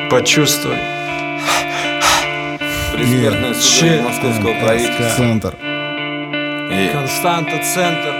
Почувствуй. Предсмертное судебное московского правительства. Центр. Константа, центр.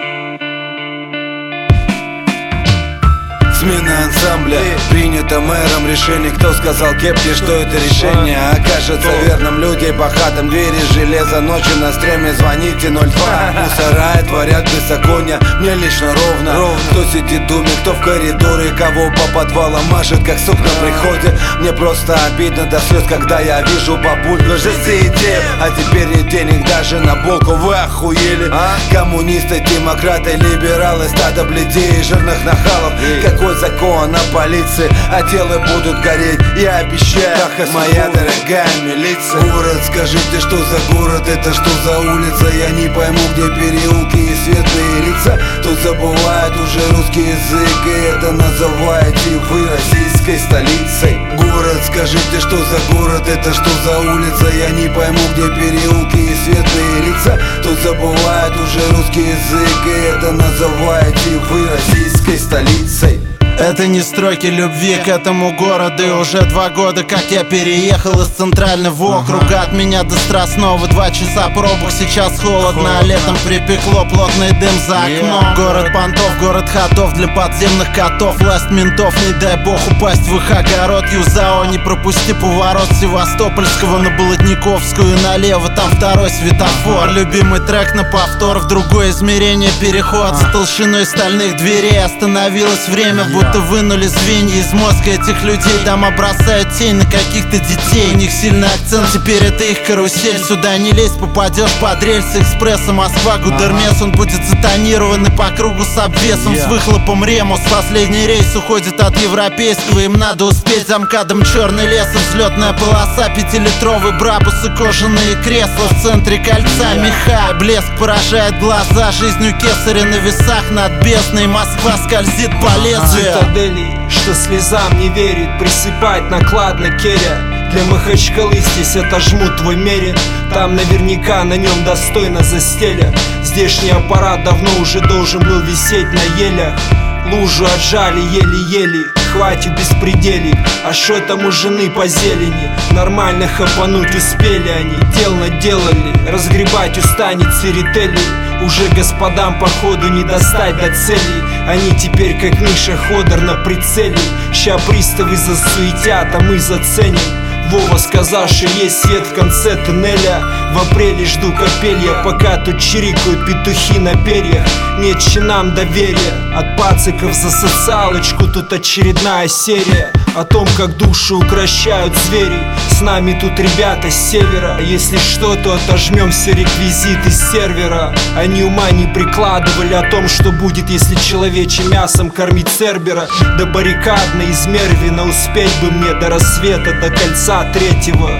Смена ансамбля принято мэром решение. Кто сказал кепке, что это решение окажется верным? Людей по хатам, двери железа, ночью на стреме звоните 02. Мусора творят беззаконие, мне лично ровно. Кто сидит в думе, кто в коридоре, кого по подвалам машет, как сук на приходе. Мне просто обидно до слез, когда я вижу бабульку. Жесты идеи, а теперь нет денег даже на булку. Вы охуели? Коммунисты, демократы, либералы, стадо бледей, жирных нахалов. Какой закон о полиции, а телы будут гореть, я обещаю. Моя дорогая милиция. Город, скажите, что за город, это что за улица? Я не пойму, где переулки и светлые лица. Тут забывает уже русский язык, и это называете вы российской столицей. Город, скажите, что за город, это что за улица? Я не пойму, где переулки и светлые лица. Тут забывает уже русский язык, и это называете вы российской столицей. Это не строки любви к этому городу. И уже 2 года, как я переехал из центрального округа. От меня до Страстного 2 часа пробок. Сейчас холодно, а летом припекло, плотный дым за окном. Город понтов, город ходов для подземных котов. Власть ментов, не дай бог упасть в их огород. Юзао, не пропусти поворот Севастопольского на Болотниковскую. Налево, там второй светофор. Любимый трек на повтор, в другое измерение переход. С толщиной стальных дверей остановилось время, будто вынули звенья из мозга этих людей. Дома бросают тень на каких-то детей. У них сильный акцент, теперь это их карусель. Сюда не лезь, попадешь под рельсы экспресса Москва, Гудермес. Он будет затонированный по кругу с обвесом, с выхлопом Ремус. Последний рейс уходит от европейского, им надо успеть. За МКАДом черный лес, взлетная полоса, 5-литровый Брабус и кожаные кресла. В центре кольца меха, блеск поражает глаза. Жизнью кесаря на весах над бездной. Москва скользит по лезвию. Что слезам не верит, присыпать накладно керя. Для Махачкалы здесь отожмут твой мерин. Там наверняка на нем достойно застеля. Здешний аппарат давно уже должен был висеть на елях. Лужу отжали еле-еле, хватит беспределий. А шо там у жены по зелени? Нормально хапануть успели они, дел наделали. Разгребать устанет церетели. Уже господам походу не достать до целей. Они теперь как Миша Ходор на прицеле. Ща приставы засуетят, а мы заценим. Вова сказал, что есть свет в конце тоннеля. В апреле жду капелья, пока тут чирикают петухи на перьях. Нет чинам доверия от пациков за социалочку. Тут очередная серия о том, как душу укращают звери. С нами тут ребята с севера. Если что, то отожмем все реквизиты с сервера. Они ума не прикладывали о том, что будет, если человечьим мясом кормить Цербера. До баррикадной из Мервина успеть бы мне до рассвета, до кольца третьего.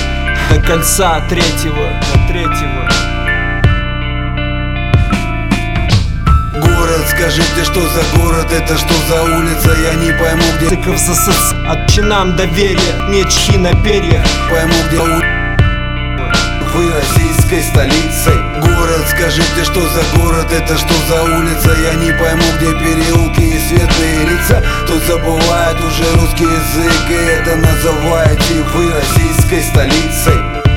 До кольца третьего, до третьего. Город, скажите, что за город, это что за улица? Я не пойму, где Цыков за соц... От чинам доверия, не чхи на перьях. пойму, где вы российской столицей. Город, скажите, что за город, это что за улица? Я не пойму, где переулки и светлые лица. Тут забывает уже русский язык, и это называете вы российской столицей.